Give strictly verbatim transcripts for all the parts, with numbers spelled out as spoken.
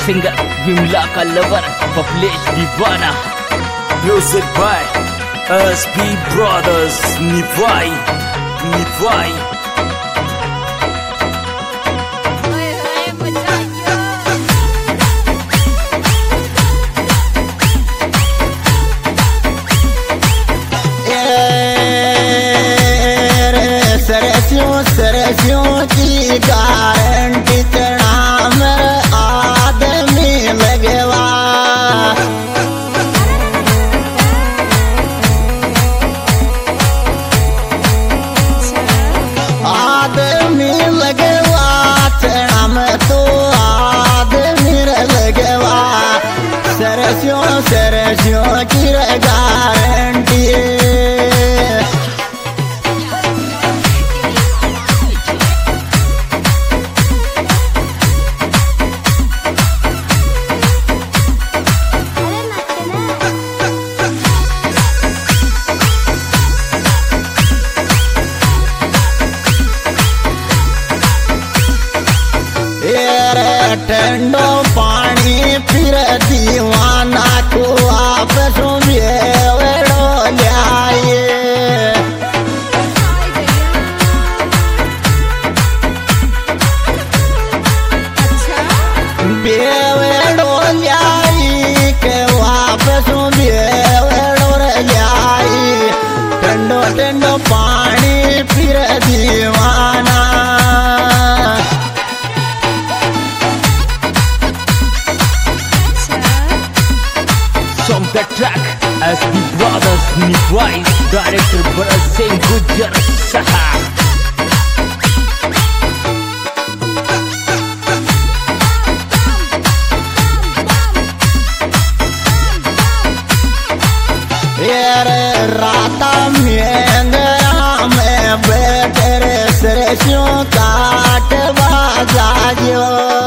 Singer Vimla का lover Bablesh Deewana. Music by S P brothers Niwai Niwai. सरस्यों सरस्यों की guarantee चढ़ा मेरे आदमी लगवा। आदमी लगवा चढ़ा में तो आदमी लगवा। सरस्यों सरस्यों की गारंटी ठंडो पानी फिर दीवाना को आपस में वेड़ो ल्याए। बेवेड़ो ल्याई के वापस बेवेड़ो ल्याई। ठंडो ठंडो पानी फिर दीवाना। From the track S P Brothers Nibai, director Bharat Singh Gujar Sahab। राता में में बैठे सरस्यों काट बाजायो।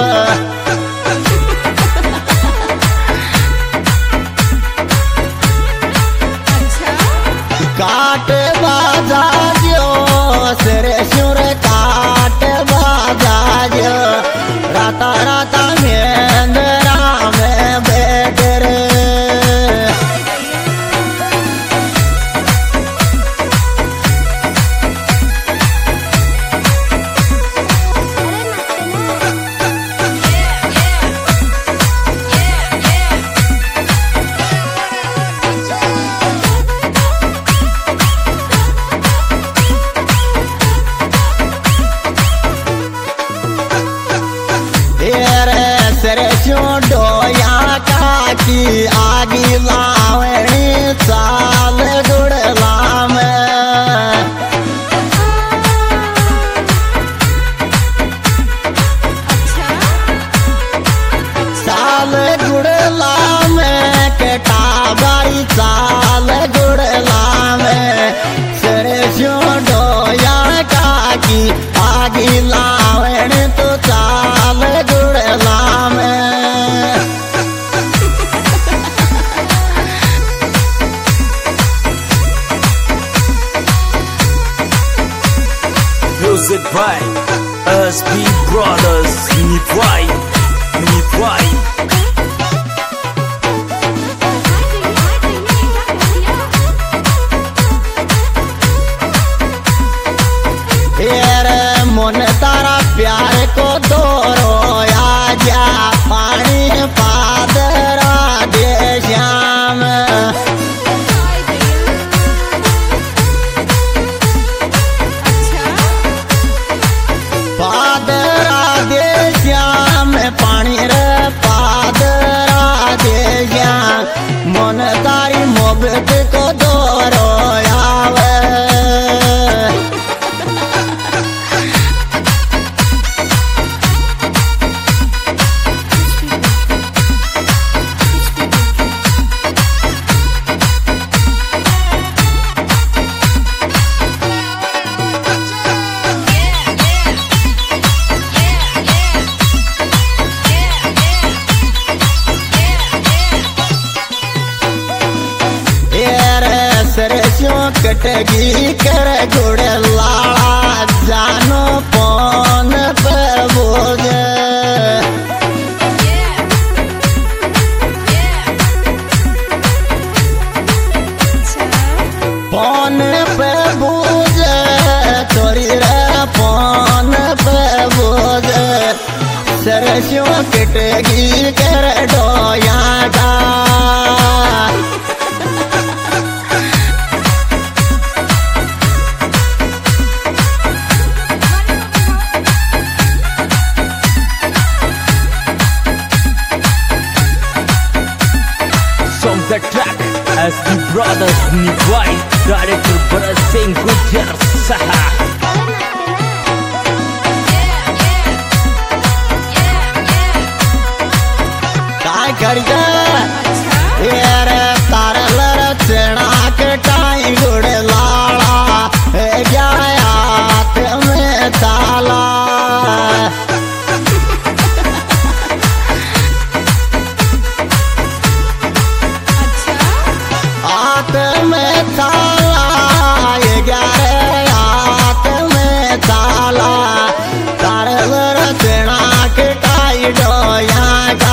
काट बाजायो सरस्यों रे काट बाजायो। राता राता में में बैठे रे सरस्यों डोया काकी आगी लावणी चाल गुड़ला में। चाल गुड़ला में केटा बाई चाल गुड़ला में। सरस्यों डोया काकी आगी लावणी तो चाल गुड़ला में। Music by S P Brothers Nibai Nibai। मन तारा प्यार को दोरो आजा पानी पादरा दे श्याम। पादरा दे श्याम पानी रे पादरा दे श्याम। मन तारी मोहब्बत को दोरो आवे। सरस्यों कटगी कर गुड़ लाला जानो पौन पे बोझ। सरस्यों कटेगी कर डोया का From the track as the brothers Nivai, director Bharat Singh Gujjar Saha. काय करजा यारे तारल रचना के टाई गुड़ लाड़ा है गयात में ताला आत में ताला ये ग्यारह आत में ताला तारल रचना के टाई डोया का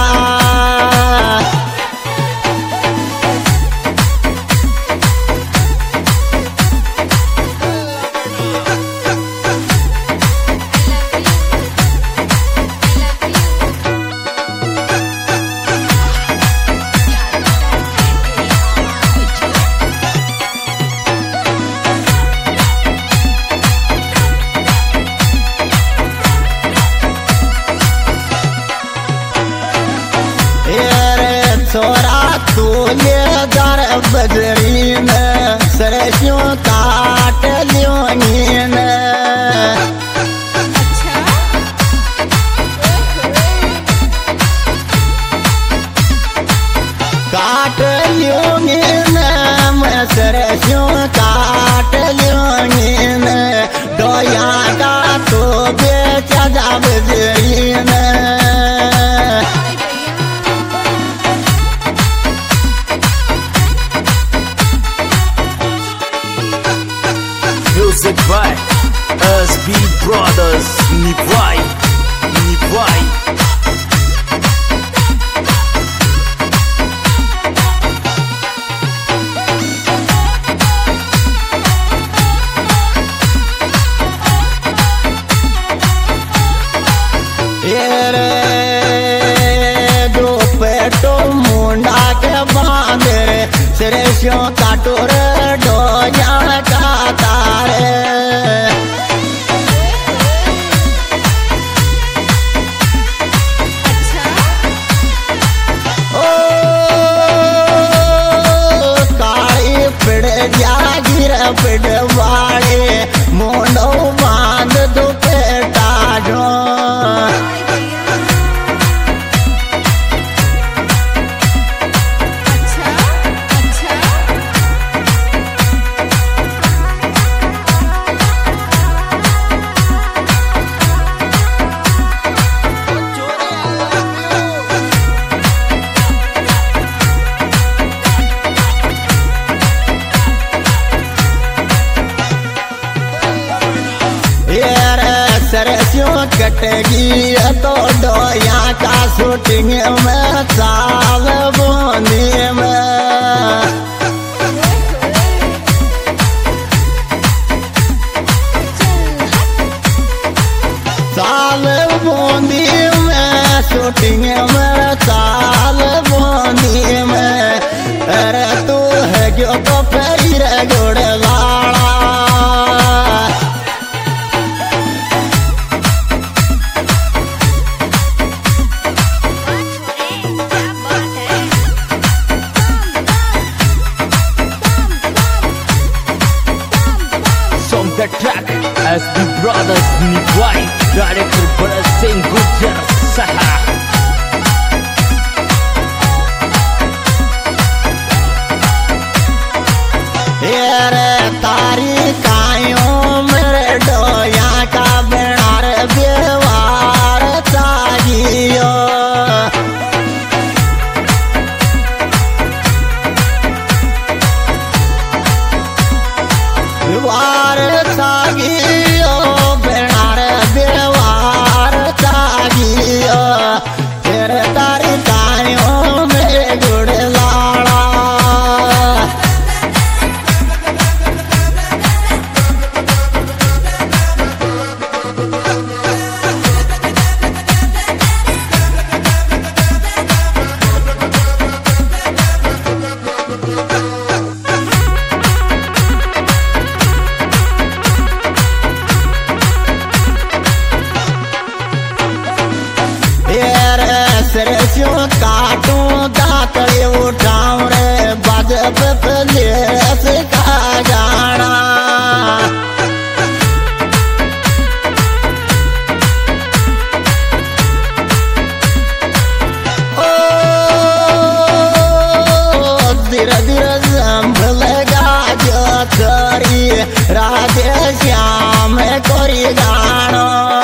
छोरा तू ये दर बजरीन सरस्यों काट लियोनीन काट लियोनीन मैं सरस्यों काट लियोनीन डोया का तो बेचा जा बजरीन Music by S B Brothers Nivai, Nivai. येरे जो पेटो मुंडा के बांधे सरस्यों काटोर डोया का तारे ओ काली पिड़ जा गिर पिड़ वाले मुंडो बांध दो पेटा जो सरस्यों कटेगी तो डोया का शूटिंग में साल बोनी में साल बोनी में शूटिंग में साल बोनी में अरे तू है क्यों तो फिर गुड़ लाड़ा The track as the brothers Nivai, director Bharat Singh Gujjar Saha. येरे तारी कायों मेरे डोया का बेनार व्यवहार चाहिए व्यवहार चाहिए बेनार व्यवहार चाहिए सरस्यों काटूं दातड़े उठाऊं रे बजब प्लेस का गाना धीरे धीरे संभलेगा जो करी राधे श्याम कोरी गाना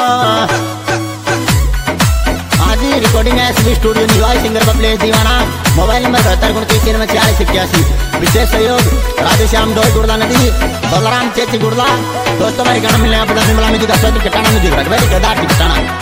आज रिकॉर्डिंग है SB studio Niwai singer Bablesh Deewana mobile number बहत्तर उनतीस तिरनवे छियालीस इक्यासी विशेष सहयोग राधे श्याम डोई गुड़ला नदी बलराम चेची गुड़ला दोस्तों मेरे गाना मिलने आप बता मिला मुझे का चट्टाना मुझे रख केदार की चट्टाना